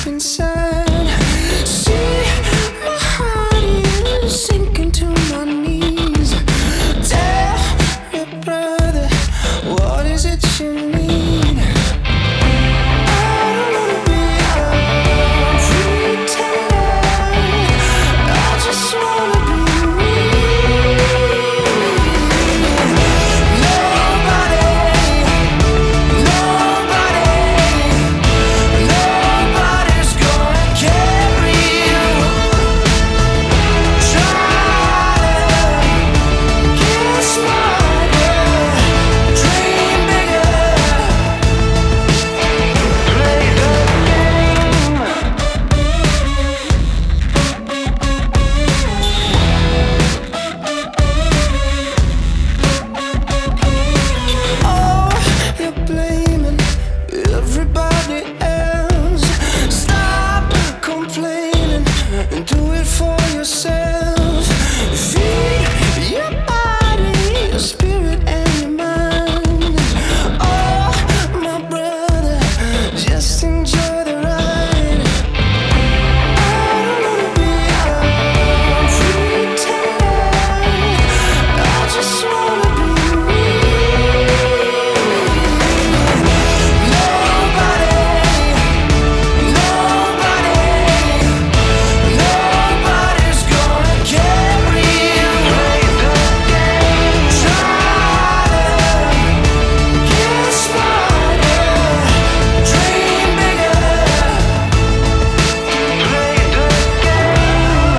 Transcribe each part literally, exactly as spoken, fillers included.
deep inside. See, my heart is sinking to my knees. Tell me, brother, what is it you need? I don't wanna be a pretender. I just wanna be me. Nobody, nobody, nobody's gonna carry you. Try to get smarter, dream bigger, play the game. Oh, you're blaming everybody else. Stop complaining and do it for yourself. Feed your body, your spirit, and your mind. Oh, my brother, just enjoy the ride. I don't wanna be a pretender. I just wanna be me. Nobody, nobody, nobody's gonna carry you. Play the game. Try to get smarter, dream bigger, play the game.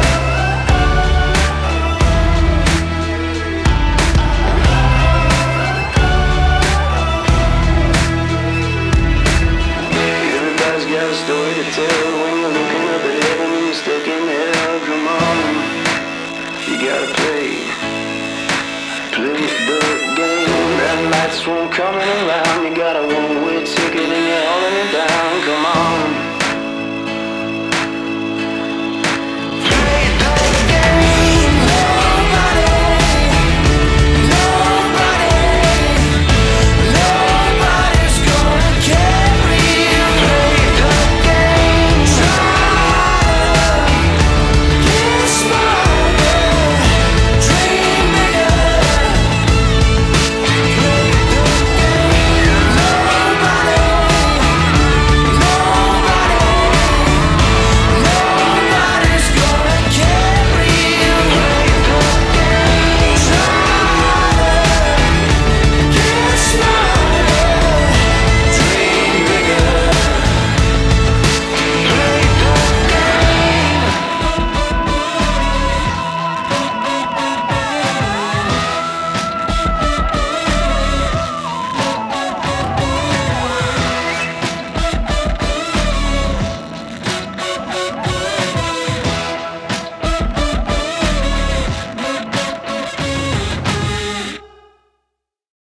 Everybody's got a story to tell. When you're looking up at heaven and you're stuck in hell, come on, you gotta play, play the game. That light's one coming around.